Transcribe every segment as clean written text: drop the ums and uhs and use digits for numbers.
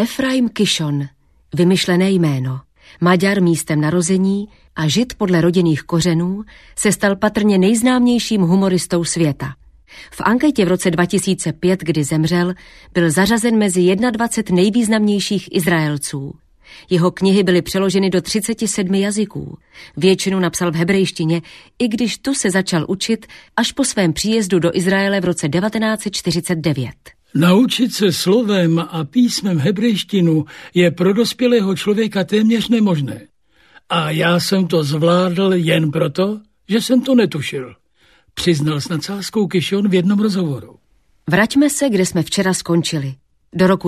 Efraim Kishon, vymyšlené jméno, Maďar místem narození a Žid podle rodinných kořenů, se stal patrně nejznámějším humoristou světa. V anketě v roce 2005, kdy zemřel, byl zařazen mezi 21 nejvýznamnějších Izraelců. Jeho knihy byly přeloženy do 37 jazyků. Většinu napsal v hebrejštině, i když tu se začal učit až po svém příjezdu do Izraele v roce 1949. Naučit se slovem a písmem hebrejštinu je pro dospělého člověka téměř nemožné. A já jsem to zvládl jen proto, že jsem to netušil, přiznal s nadsázkou Kishon v jednom rozhovoru. Vraťme se, kde jsme včera skončili. Do roku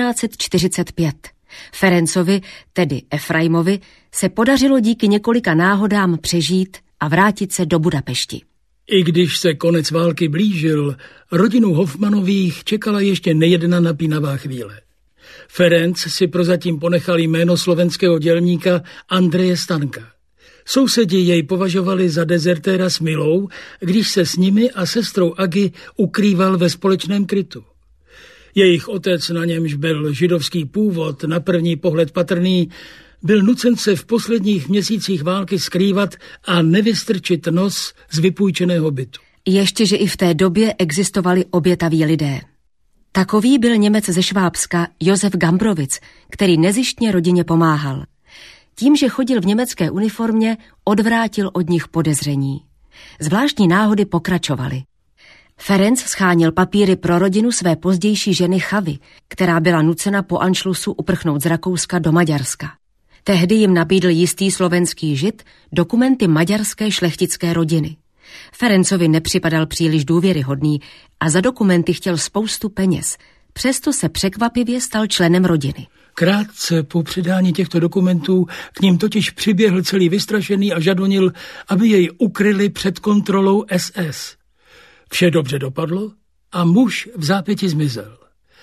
1945. Ferencovi, tedy Efraimovi, se podařilo díky několika náhodám přežít a vrátit se do Budapešti. I když se konec války blížil, rodinu Hofmanových čekala ještě nejedna napínavá chvíle. Ferenc si prozatím ponechal jméno slovenského dělníka Andreje Stanka. Sousedi jej považovali za dezertéra s Milou, když se s nimi a sestrou Agi ukrýval ve společném krytu. Jejich otec, na němž byl židovský původ na první pohled patrný, byl nucen se v posledních měsících války skrývat a nevystrčit nos z vypůjčeného bytu. Ještě, že i v té době existovali obětaví lidé. Takový byl Němec ze Švábska Josef Gambrovic, který nezištně rodině pomáhal. Tím, že chodil v německé uniformě, odvrátil od nich podezření. Zvláštní náhody pokračovaly. Ferenc schánil papíry pro rodinu své pozdější ženy Chavy, která byla nucena po Anšlusu uprchnout z Rakouska do Maďarska. Tehdy jim nabídl jistý slovenský Žid dokumenty maďarské šlechtické rodiny. Ferencovi nepřipadal příliš důvěryhodný a za dokumenty chtěl spoustu peněz, přesto se překvapivě stal členem rodiny. Krátce po předání těchto dokumentů k ním totiž přiběhl celý vystrašený a žadonil, aby jej ukryli před kontrolou SS. Vše dobře dopadlo a muž v zápěti zmizel.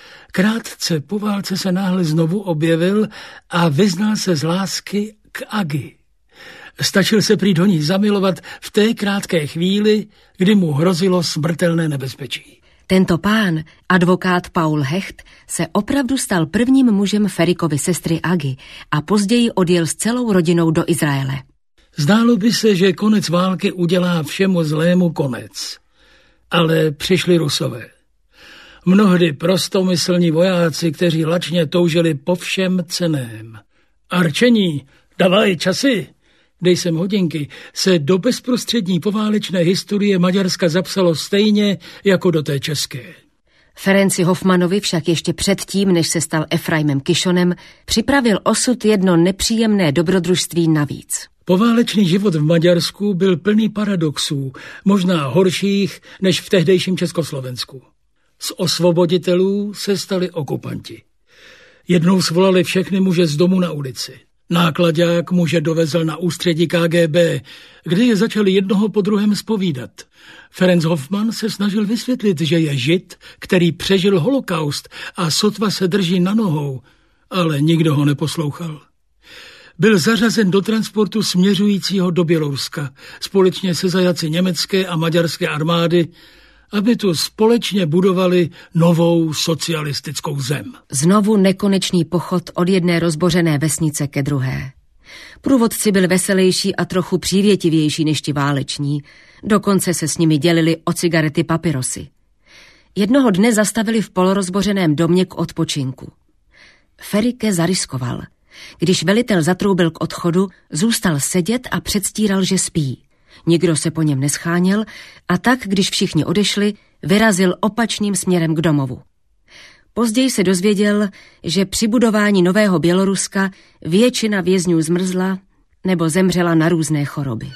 Krátce po válce se náhle znovu objevil a vyznal se z lásky k Agi. Stačil se prý do ní zamilovat v té krátké chvíli, kdy mu hrozilo smrtelné nebezpečí. Tento pán, advokát Paul Hecht, se opravdu stal prvním mužem Ferikovy sestry Agi a později odjel s celou rodinou do Izraele. Zdálo by se, že konec války udělá všemu zlému konec. Ale přišli Rusové. Mnohdy prostomyslní vojáci, kteří lačně toužili po všem cenném. Arčení, davaj časy, dej sem hodinky, se do bezprostřední poválečné historie Maďarska zapsalo stejně jako do té české. Ferenci Hofmanovi však ještě předtím, než se stal Efraimem Kishonem, připravil osud jedno nepříjemné dobrodružství navíc. Poválečný život v Maďarsku byl plný paradoxů, možná horších než v tehdejším Československu. Z osvoboditelů se stali okupanti. Jednou svolali všechny muže z domu na ulici. Náklaďák muže dovezl na ústředí KGB, kde je začali jednoho po druhém zpovídat. Ferenc Hofman se snažil vysvětlit, že je Žid, který přežil holokaust a sotva se drží na nohou, ale nikdo ho neposlouchal. Byl zařazen do transportu směřujícího do Běloruska společně se zajaci německé a maďarské armády, aby tu společně budovali novou socialistickou zem. Znovu nekonečný pochod od jedné rozbořené vesnice ke druhé. Průvodci byli veselější a trochu přívětivější než ti váleční, dokonce se s nimi dělili o cigarety papirosy. Jednoho dne zastavili v polorozbořeném domě k odpočinku. Ferike zariskoval. Když velitel zatroubil k odchodu, zůstal sedět a předstíral, že spí. Nikdo se po něm nescháněl a tak, když všichni odešli, vyrazil opačným směrem k domovu. Později se dozvěděl, že při budování nového Běloruska většina vězňů zmrzla nebo zemřela na různé choroby.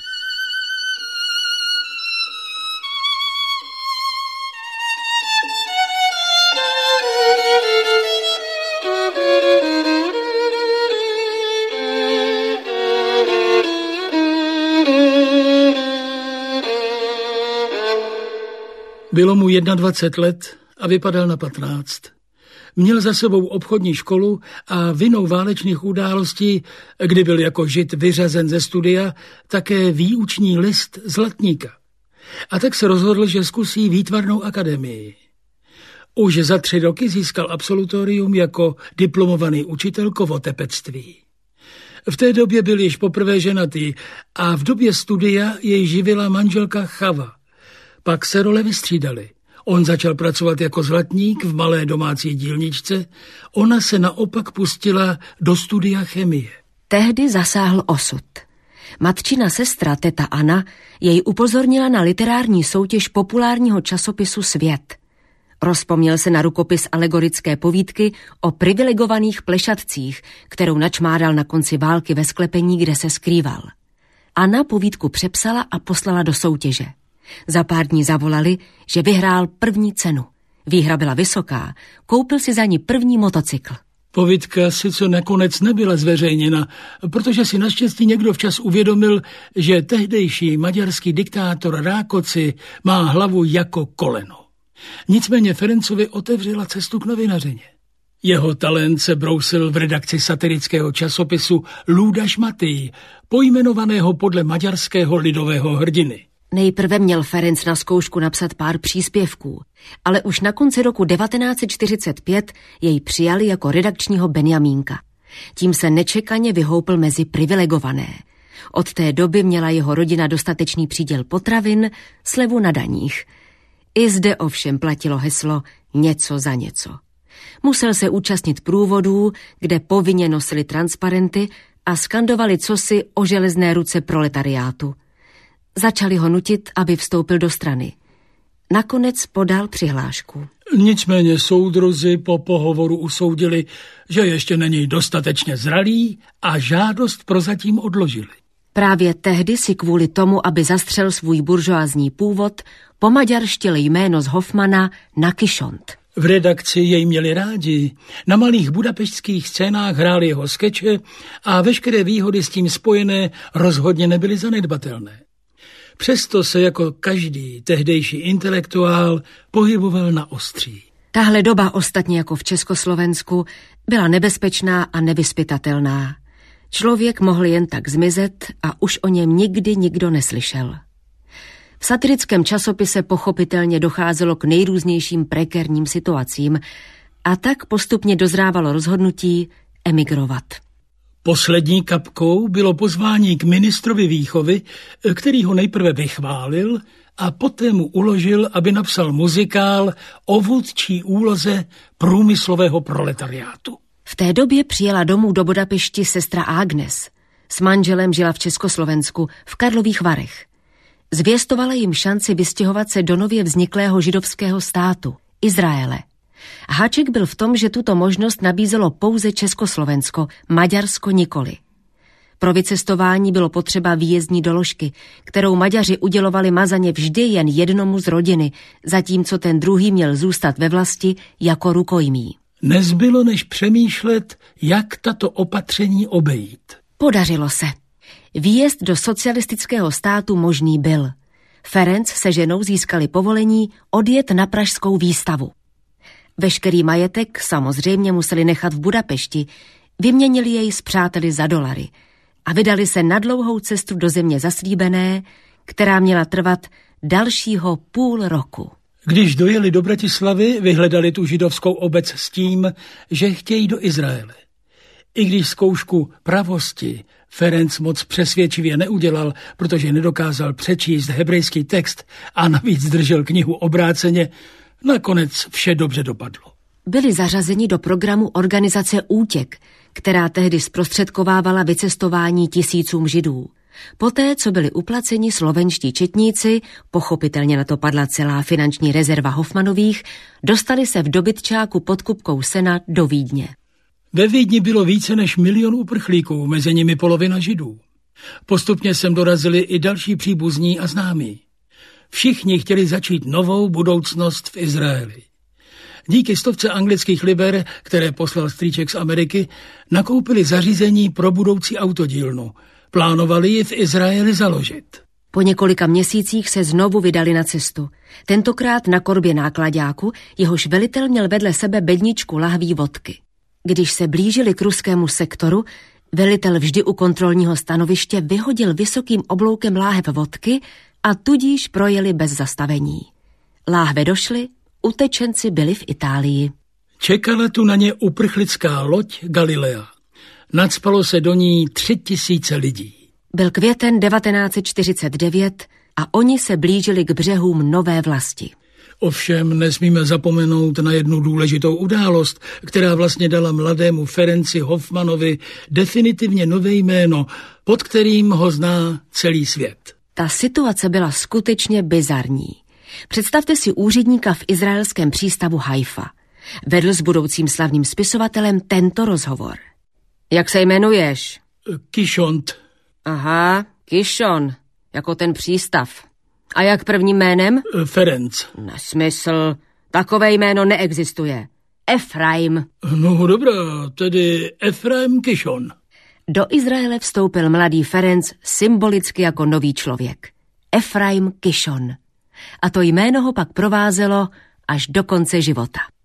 Bylo mu 21 let a vypadal na 15. Měl za sebou obchodní školu a vinou válečných událostí, kdy byl jako Žid vyřazen ze studia, také výuční list zlatníka. A tak se rozhodl, že zkusí výtvarnou akademii. Už za 3 roky získal absolutorium jako diplomovaný učitel kovotepectví. V té době byl již poprvé ženatý a v době studia jej živila manželka Chava. Pak se role vystřídaly. On začal pracovat jako zlatník v malé domácí dílničce, ona se naopak pustila do studia chemie. Tehdy zasáhl osud. Matčina sestra, teta Anna, jej upozornila na literární soutěž populárního časopisu Svět. Rozpomněl se na rukopis alegorické povídky o privilegovaných plešatcích, kterou načmádal na konci války ve sklepení, kde se skrýval. Anna povídku přepsala a poslala do soutěže. Za pár dní zavolali, že vyhrál první cenu. Výhra byla vysoká, koupil si za ní první motocykl. Povídka sice nakonec nebyla zveřejněna, protože si naštěstí někdo včas uvědomil, že tehdejší maďarský diktátor Rákóczi má hlavu jako koleno. Nicméně Ferencovi otevřela cestu k novinařině. Jeho talent se brousil v redakci satirického časopisu Ludas Matei, pojmenovaného podle maďarského lidového hrdiny. Nejprve měl Ferenc na zkoušku napsat pár příspěvků, ale už na konci roku 1945 jej přijali jako redakčního Benjamínka. Tím se nečekaně vyhoupl mezi privilegované. Od té doby měla jeho rodina dostatečný příděl potravin, slevu na daních. I zde ovšem platilo heslo něco za něco. Musel se účastnit průvodů, kde povinně nosili transparenty a skandovali cosi o železné ruce proletariátu. Začali ho nutit, aby vstoupil do strany. Nakonec podal přihlášku. Nicméně soudruzi po pohovoru usoudili, že ještě není dostatečně zralý a žádost prozatím odložili. Právě tehdy si kvůli tomu, aby zastřel svůj buržoázní původ, pomaďarštil jméno z Hoffmana na Kysont. V redakci jej měli rádi. Na malých budapeštských scénách hráli jeho skeče a veškeré výhody s tím spojené rozhodně nebyly zanedbatelné. Přesto se jako každý tehdejší intelektuál pohyboval na ostří. Tahle doba, ostatně jako v Československu, byla nebezpečná a nevyzpytatelná. Člověk mohl jen tak zmizet a už o něm nikdy nikdo neslyšel. V satirickém časopise pochopitelně docházelo k nejrůznějším prekérním situacím a tak postupně dozrávalo rozhodnutí emigrovat. Poslední kapkou bylo pozvání k ministrovi výchovy, který ho nejprve vychválil a poté mu uložil, aby napsal muzikál o vůdčí úloze průmyslového proletariátu. V té době přijela domů do Budapešti sestra Agnes. S manželem žila v Československu, v Karlových Varech. Zvěstovala jim šanci vystěhovat se do nově vzniklého židovského státu, Izraele. Háček byl v tom, že tuto možnost nabízelo pouze Československo, Maďarsko nikoli. Pro vycestování bylo potřeba výjezdní doložky, kterou Maďaři udělovali mazaně vždy jen jednomu z rodiny, zatímco ten druhý měl zůstat ve vlasti jako rukojmí. Nezbylo než přemýšlet, jak tato opatření obejít. Podařilo se. Výjezd do socialistického státu možný byl. Ferenc se ženou získali povolení odjet na pražskou výstavu. Veškerý majetek samozřejmě museli nechat v Budapešti, vyměnili jej s přáteli za dolary a vydali se na dlouhou cestu do země zaslíbené, která měla trvat dalšího půl roku. Když dojeli do Bratislavy, vyhledali tu židovskou obec s tím, že chtějí do Izraele. I když zkoušku pravosti Ferenc moc přesvědčivě neudělal, protože nedokázal přečíst hebrejský text a navíc držel knihu obráceně, nakonec vše dobře dopadlo. Byli zařazeni do programu organizace Útěk, která tehdy zprostředkovávala vycestování tisícům židů. Poté, co byli uplaceni slovenští četníci, pochopitelně na to padla celá finanční rezerva Hoffmanových, dostali se v dobytčáku pod kupkou sena do Vídně. Ve Vídni bylo více než 1 milion uprchlíků, mezi nimi polovina židů. Postupně sem dorazili i další příbuzní a známí. Všichni chtěli začít novou budoucnost v Izraeli. Díky 100 anglických liber, které poslal strýček z Ameriky, nakoupili zařízení pro budoucí autodílnu. Plánovali ji v Izraeli založit. Po několika měsících se znovu vydali na cestu. Tentokrát na korbě náklaďáku, jehož velitel měl vedle sebe bedničku lahví vodky. Když se blížili k ruskému sektoru, velitel vždy u kontrolního stanoviště vyhodil vysokým obloukem láhev vodky a tudíž projeli bez zastavení. Láhve došly, Utečenci byli v Itálii. Čekala tu na ně uprchlická loď Galilea. Nacpalo se do ní 3000 lidí. Byl květen 1949 a oni se blížili k břehům nové vlasti. Ovšem nesmíme zapomenout na jednu důležitou událost, která vlastně dala mladému Ferenci Hoffmanovi definitivně nové jméno, pod kterým ho zná celý svět. Ta situace byla skutečně bizarní. Představte si úředníka v izraelském přístavu Haifa. Vedl s budoucím slavným spisovatelem tento rozhovor. Jak se jmenuješ? Kishont. Aha, Kishon, jako ten přístav. A jak prvním jménem? Ferenc. Nesmysl, takové jméno neexistuje. Efraim. No dobrá, tedy Efraim Kishon. Do Izraele vstoupil mladý Ferenc symbolicky jako nový člověk. Efraim Kishon. A to jméno ho pak provázelo až do konce života.